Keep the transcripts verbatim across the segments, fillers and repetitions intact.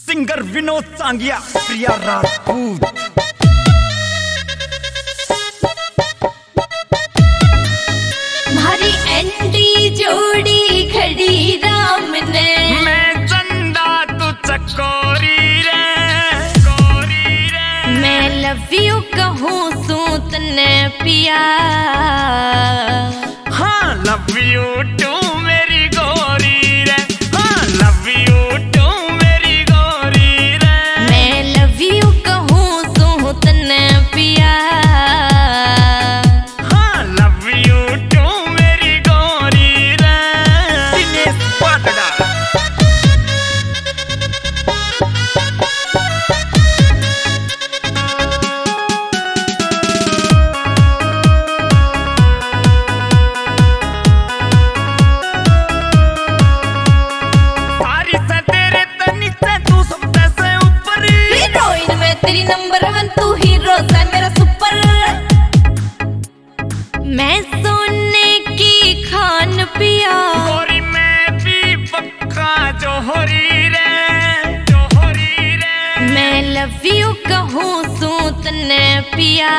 Singer Vinod Sangiya, Priya Rajput. हमारी एंटी जोड़ी खड़ी राम ने, मैं चंदा तू चकोरी रे, कोरी रे। मैं लव यू कहूँ सूत ने पिया, हाँ लव यू टू मेरी गोरी रे, हाँ लव यू टू मेरी गोरी रे। मैं लव यू कहूँ सूत ने पिया, हाँ लव यू टू मेरी गोरी रे। दिनेश पाटड़ा। तेरी नंबर वन तू हीरो है मेरा सुपर। मैं सोने की खान पिया, गोरी मैं भी पक्का जोहरी रे, जोहरी रे। मैं लव यू कहूँ सूत ने पिया,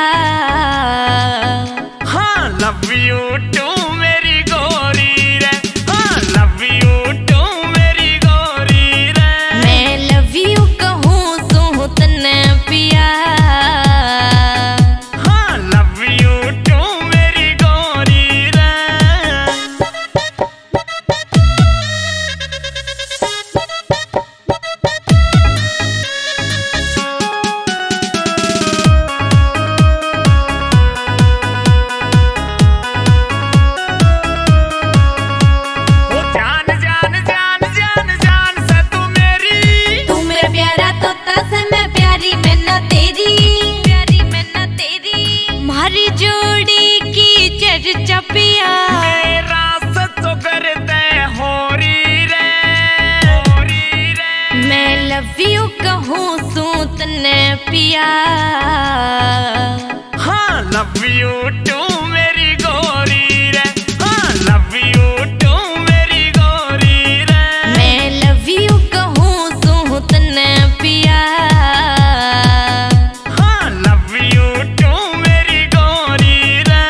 हाँ लव यू टू मेरी गोरी रे, हाँ लव यू टू मेरी गोरी रे। मैं लव यू कहूँ सूत ने पिया, हाँ लव यू टू मेरी गोरी रे। ओ जान जान जान जान जान से तू मेरी, तू मेरा प्यारा तोता से मैं प्यारी मैं ना तेरी, प्यारी मैं ना तेरी। हमारी जोड़ी की चर्चा पिया, मेरा सचो करते होरी रे, होरी रे। मैं लव यू कहूँ सूत ने पिया, हाँ लव यू टू मेरी गोरी रे, हाँ लव यू टू मेरी गोरी रे। मैं लव यू कहूँ सूत ने पिया, हाँ लव यू टू मेरी गोरी रे।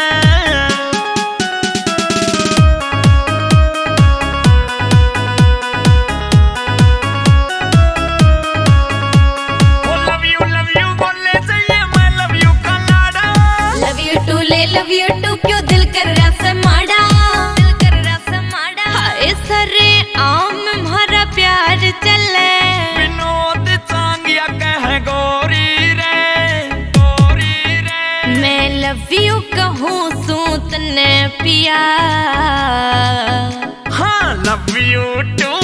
ओ लव यू लव यू बोलने चाहिए मैं लव यू का लाड़ा। लव यू टू ले लव यू टू क्यों दिल कर रहा से माड़ा, दिल कर रहा से माड़ा। हाय सरे आम हमारा प्यार चले, विनोद सांगिया कह गोरी रे, गोरी रे। मैं लव यू कहूँ सूत ने पिया, हाँ लव यू टू